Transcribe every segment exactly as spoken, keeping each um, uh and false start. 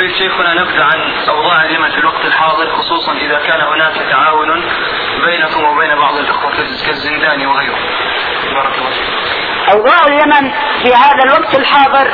نريد شيخنا نبذة عن أوضاع اليمن في الوقت الحاضر، خصوصا إذا كان هناك تعاون بينكم وبين بعض الأخوة كالزنداني وغيره. بارك الله فيك. أوضاع اليمن في هذا الوقت الحاضر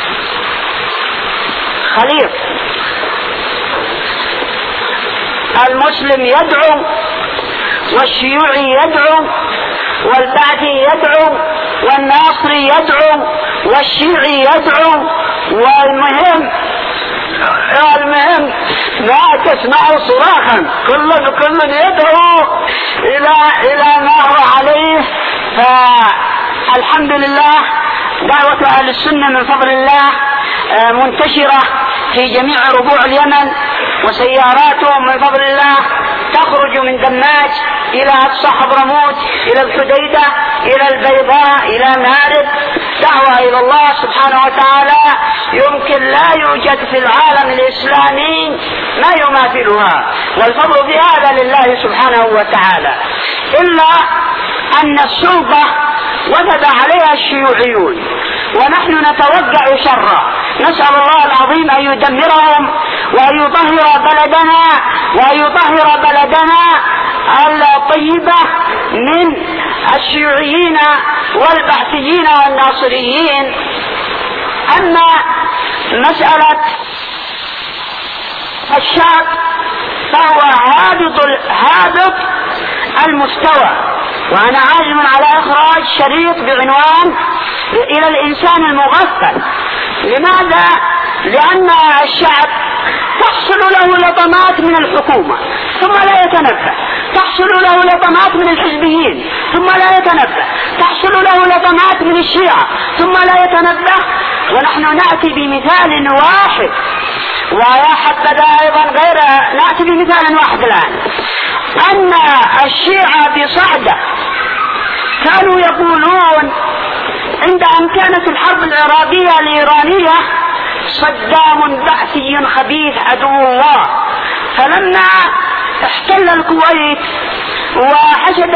خليط، المسلم يدعو والشيوعي يدعو والبعثي يدعو والناصري يدعو والشيعي يدعو، والمهم المهم ما تسمع صراخا، كل كل يدعو الى الى ما هو عليه. فالحمد لله دعوة اهل السنة من فضل الله منتشرة في جميع ربوع اليمن، وسياراتهم من فضل الله تخرج من دماج الى اقصى حضرموت الى الحديدة الى البيضاء الى مارب، دعوة الى الله سبحانه وتعالى يمكن لا يوجد في العالم الاسلامي ما يماثلها، والفضل في هذا لله سبحانه وتعالى. الا ان السلطة وجد عليها الشيوعيون ونحن نتوقع شرا، نسأل الله العظيم ان يدمرهم وان يطهر بلدنا وان يطهر بلدنا الطيبة من الشيوعيين والبعثيين والناصريين. اما مسألة الشعب فهو هابط هابط المستوى، وانا عازم على اخراج شريط بعنوان الى الانسان المغفل. لماذا؟ لان الشعب تحصل له لطمات من الحكومة ثم لا يتنبه، تحصل له لطمات من الحزبيين ثم لا يتنبه، تحصل له لطمات من الشيعة ثم لا يتنبه. ونحن نأتي بمثال واحد، ويا حبذا ايضا غير، نأتي بمثال واحد الان، ان الشيعة بصعدة كانوا يقولون عند ان كانت الحرب العراقية الايرانية صدام بعثي خبيث عدو الله، فلما احتل الكويت وحشد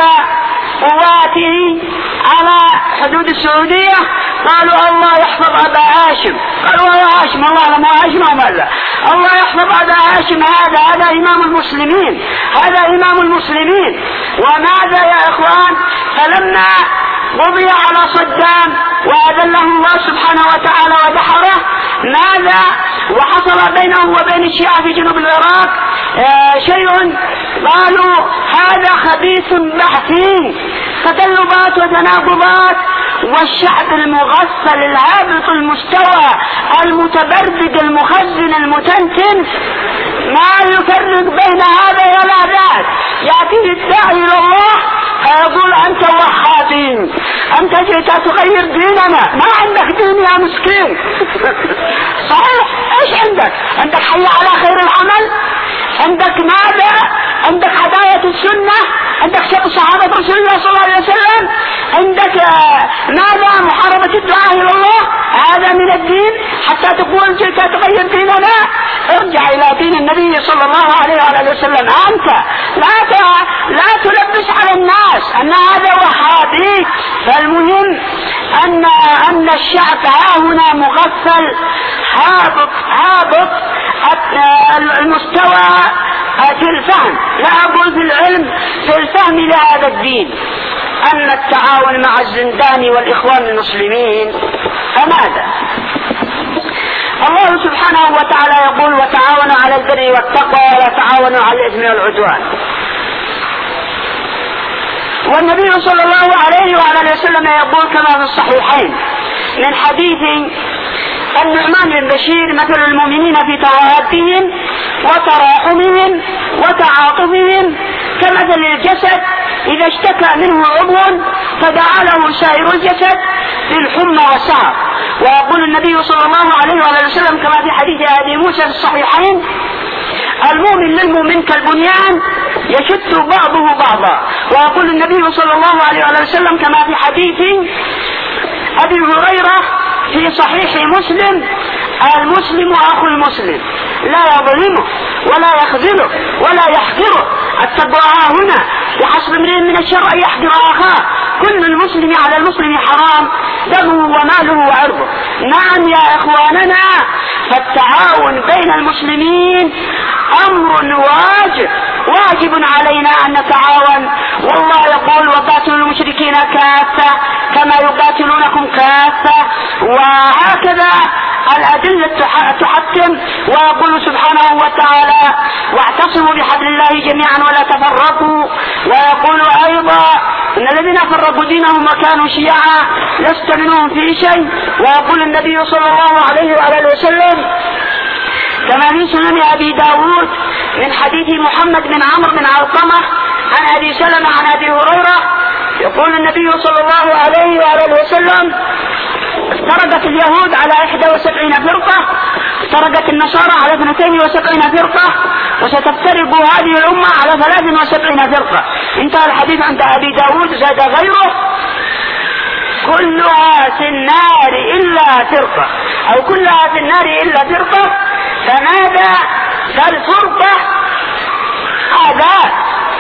قواته على حدود السعودية قالوا الله يحفظ أبا هاشم، قالوا يا هاشم الله ما هاشم ماذا، الله يحفظ أبا هاشم، هذا هذا إمام المسلمين، هذا إمام المسلمين. وماذا يا إخوان؟ فلما قضي على صدام وأذله الله سبحانه وتعالى ودحره، ماذا وحصل بينه وبين الشيعة في جنوب العراق؟ آه شيء قالوا هذا خبيث بعثي، تقلبات وتناقضات. والشعب المغفل الهابط المستوى المتبرد المخزن المتنتن ما يفرق بين هذا ولا ذاك، يأتي الداعي الى الله فيقول انت وهابي، انت جئت تغير ديننا، ما عندك دين يا مسكين. صحيح، ايش عندك؟ عندك حي على خير العمل، عندك ماذا؟ عندك هداية السنة، عندك شق صحابة رسول الله صلى الله عليه وسلم، عندك ماذا؟ محاربة الدعاء الى الله، هذا من الدين حتى تقول جئت تغير ديننا؟ ارجع الى دين النبي صلى الله عليه وآله وسلم. انت لا لا تلبس على الناس ان هذا وهابي. فالمهم ان ان الشعب ها هنا مغفل هابط هابط المستوى في الفهم، لا اقول في العلم، في الفهم لهذا الدين. أن التعاون مع الزنداني والإخوان المسلمين، فماذا؟ الله سبحانه وتعالى يقول وتعاونوا على البر والتقوى ولا تعاونوا على الإثم والعدوان. والنبي صلى الله عليه وعلى وسلم يقول كما في الصحيحين من حديث النعمان بن بشير مثل المؤمنين في توادهم وتراحمهم وتعاطفهم كمثل الجسد إذا اشتكى منه عضو فدعا له سائر الجسد بالحمى والسهر. ويقول النبي صلى الله عليه وسلم كما في حديث أبي موسى في الصحيحين المؤمن للمؤمن كالبنيان يشد بعضه بعضا. ويقول النبي صلى الله عليه وسلم كما في حديث أبي هريرة في صحيح مسلم المسلم أخو المسلم لا يظلمه ولا يخذله ولا يحقره. التقوى هنا وحسب امرئ من الشر أن يحقر أخاه. كل المسلم على المسلم حرام دمه وماله وعرضه. نعم يا إخواننا، فالتعاون بين بين المسلمين أمر واجب واجب علينا أن نتعاون. والله يقول وقاتلوا المشركين كافة كما يقاتلونكم كافة، وهكذا الأدلة تحكم. ويقول سبحانه وتعالى واعتصموا بحبل الله جميعا ولا تفرقوا. ويقول أيضا إن الذين فرقوا دينهم وكانوا شيعا لست منهم في شيء. ويقول النبي صلى الله عليه وآله وسلم كما في سنن أبي داود من حديث محمد بن عمرو بن علقمة عن أبي سلمة عن أبي هريرة يقول النبي صلى الله عليه وآله وسلم افترقت اليهود على إحدى وسبعين فرقة، افترقت النصارى على اثنتين وسبعين فرقة، وستفترق هذه الأمة على ثلاث وسبعين فرقة. انتهى الحديث عند أبي داود. زاد غيره كلها في النار إلا فرقة، أو كلها في النار إلا فرقة. فماذا؟ فالفرقة عذاب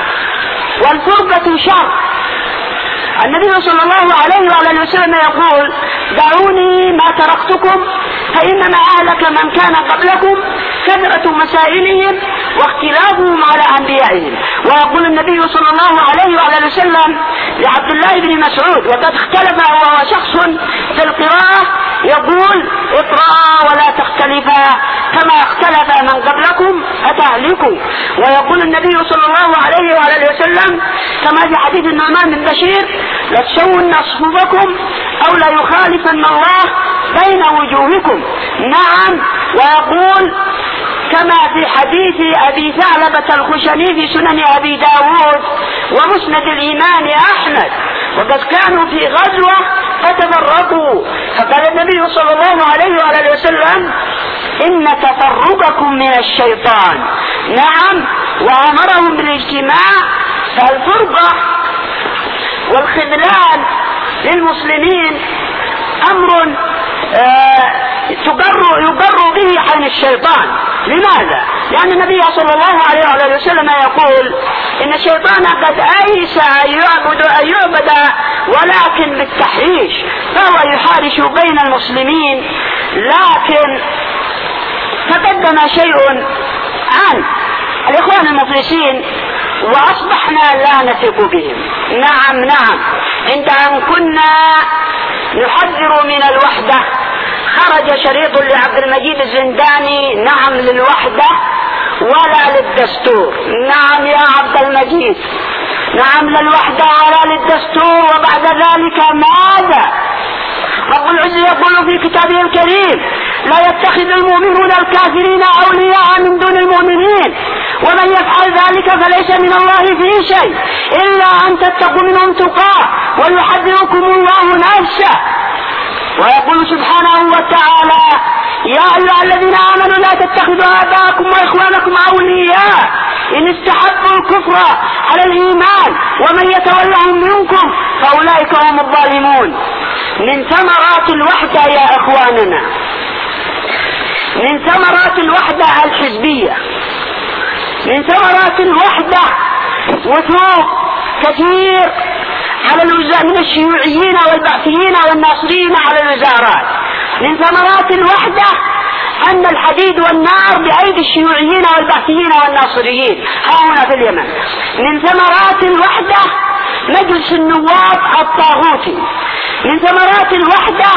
والفرقة شر. النبي صلى الله عليه وآله وسلم يقول دعوني ما تركتكم فإنما أهلك من كان قبلكم كثرة مسائلهم واختلافهم على أنبيائهم. ويقول النبي صلى الله عليه وآله وسلم لعبد الله بن مسعود وقد اختلف هو شخص في القراءة يقول اقرأ ولا تختلفا كما اختلف من قبلكم فتهلكوا. ويقول النبي صلى الله عليه وآله وسلم كما في حديث النعمان بن بشير لتسون صفوفكم أو لا يخالفن الله بين وجوهكم. نعم. ويقول كما في حديث أبي ثعلبة الخشني في سنن أبي داود ومسند الإمام أحمد وقد كانوا في غزوة فتفرقوا فقال النبي صلى الله عليه وآله وسلم إن تفرقكم من الشيطان. نعم. وأمرهم بالاجتماع. فالفرقة والخذلان للمسلمين أمر آه تقر يقر به عن الشيطان. لماذا؟ لأن النبي صلى الله عليه وسلم يقول إن الشيطان قد أيس أن يعبد أن يعبد ولكن بالتحريش، فهو يحارش بين المسلمين. لكن تقدم شيء عن الإخوان المفلسين وأصبحنا لا نثق بهم. نعم نعم. عند أن كنا نحذر من الوحدة خرج شريط لعبد المجيد الزنداني نعم للوحدة ولا للدستور. نعم يا عبد المجيد، نعم للوحدة ولا للدستور. وبعد ذلك ماذا؟ رب العزة يقول في كتابه الكريم لا يتخذ المؤمنون الكافرين أولياء من دون المؤمنين ومن يفعل ذلك فليس من الله فيه شيء إلا أن تتقوا منهم تقاه ويحذركم الله نفسه. ويقول سبحانه وتعالى يا أيها الذين آمنوا لا تتخذوا آباءكم وإخوانكم أولياء إن استحبوا الكفر على الإيمان ومن يتولهم منكم فأولئك هم الظالمون. من ثمرات الوحدة يا إخواننا، من ثمرات الوحدة الحزبية، من ثمرات الوحدة وثوق كثير على الوزارات من الشيوعيين والبعثيين والناصريين على الوزارات. من ثمرات الوحدة أن الحديد والنار بأيدي الشيوعيين والبعثيين والناصريين ها هنا في اليمن. من ثمرات الوحدة مجلس النواب الطاغوتي. من ثمرات الوحدة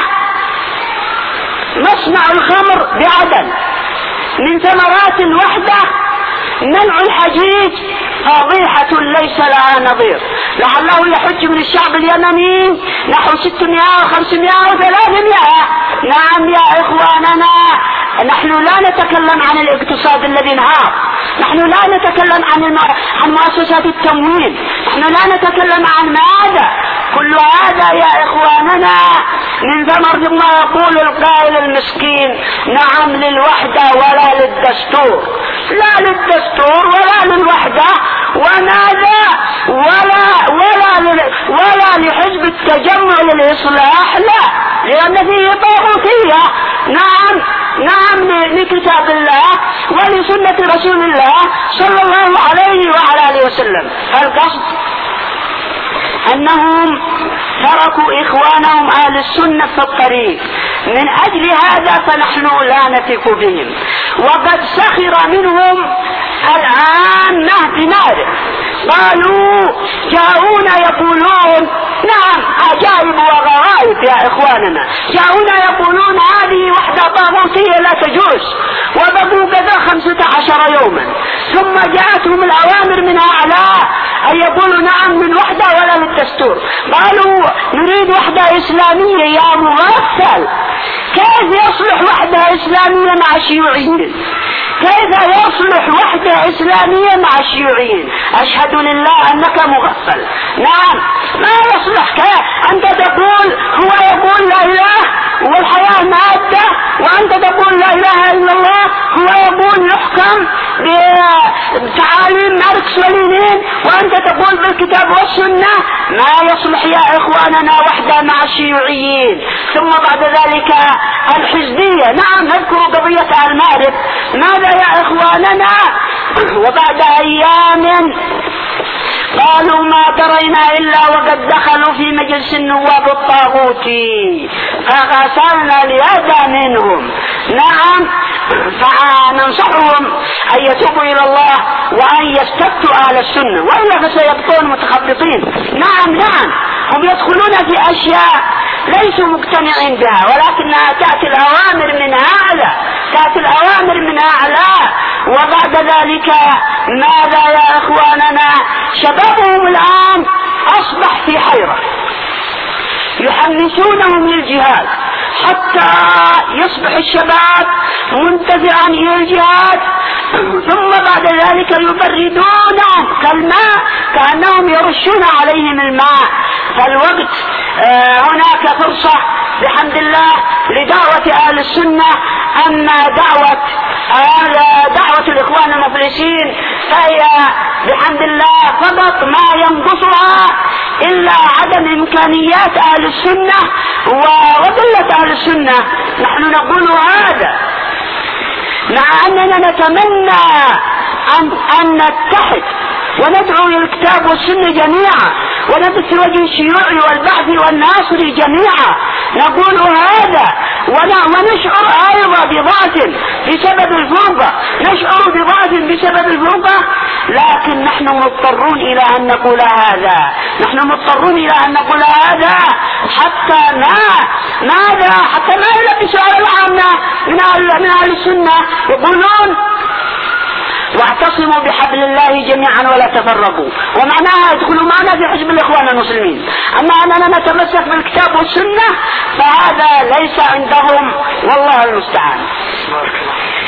مصنع الخمر بعدن. من ثمرات الوحدة منع الحجيج فضيحة ليس لها نظير. لعله يحج من الشعب اليمني نحو ستمائة وخمسمائة وثلاثمائة. نعم يا إخواننا، نحن لا نتكلم عن الاقتصاد الذي انهار، نحن لا نتكلم عن الم... عن مؤسسات التموين، نحن لا نتكلم عن ماذا. كل هذا يا إخواننا من ثمر ثم يقول القائل المسكين نعم للوحدة ولا للدستور. لا للدستور ولا للوحدة وماذا ولا ولا لل... ولا لحزب التجمع للإصلاح، لا، لأن فيه طاغوتية. نعم نعم لكتاب الله ولسنة رسول الله صلى الله عليه وعلى آله وسلم. القصد أنهم تركوا إخوانهم أهل السنة في الطريق. من أجل هذا فنحن لا نثق بهم، وقد سخر منهم العامة بناره. قالوا جاءونا يقولون نعم عجائب وغرائب يا إخواننا، جاءونا يقولون هذه وحدة طاغوتية لا تجوز، وبقوا كذا خمسة عشر يوما، ثم جاءتهم الأوامر من أعلى أن يقولوا نعم من وحدة ولا للدستور. قالوا نريد وحدة إسلامية يا مغفل. كيف يصلح وحدة إسلامية مع الشيوعيين؟ كيف يصلح وحدة إسلامية مع الشيوعيين؟ أشهد لله أنك مغفل. نعم ما يصلح. كيف أنت تقول هو يقول لا إله والحياة مادة، وأنت تقول لا إله إلا الله، هو يقول يحكم بتعاليم ماركس ولينين، وأنت تقول بالكتاب والسنة. ما يصلح يا إخواننا وحدة مع الشيوعيين. ثم بعد ذلك الحزبية. نعم نذكر قضية المعرف. ماذا يا إخواننا؟ وبعد أيام قالوا ما ترينا إلا وقد دخلوا في مجلس النواب الطاغوتي فغسلنا اليد منهم. نعم فننصحهم أن يتوبوا إلى الله وأن يستفتوا أهل السنة، وإلا فسيبقون متخبطين. نعم نعم هم يدخلون في أشياء ليسوا مقتنعين بها، ولكنها تأتي الأوامر من أعلى، تأتي الأوامر من أعلى. وبعد ذلك ماذا يا إخواننا؟ شبابهم الآن أصبح في حيرة، يحمسونهم للجهاد حتى يصبح الشباب منتزعا إلى الجهاد، ثم بعد ذلك يبردون كالماء كأنهم يرشون عليهم الماء. فالوقت آه هناك فرصة بحمد الله لدعوة أهل السنة. أما دعوة أهل دعوة الإخوان المفلسين فهي بحمد الله فقط ما ينقصها إلا عدم إمكانيات أهل السنة وقلة أهل السنة. نحن نقول هذا مع أننا نتمنى أن, أن نتحد وندعو إلى الكتاب والسنة جميعا، ونبث وجه الشيوعي والبعثي والناصري جميعا. نقول هذا ونشعر أيضا بضعف بسبب الفرقة، نشعر بضعف بسبب الفرقة، لكن نحن مضطرون إلى أن نقول هذا، نحن مضطرون إلى أن نقول هذا حتى ما ماذا حتى ما يلبسوا على العامة من أهل من أهل السنة يقولون واعتصموا بحبل الله جميعا ولا تفرقوا، ومعناها يدخلوا معنا في حزب الإخوان المسلمين. أما أننا نتمسك بالكتاب والسنة فهذا ليس عندهم، والله المستعان.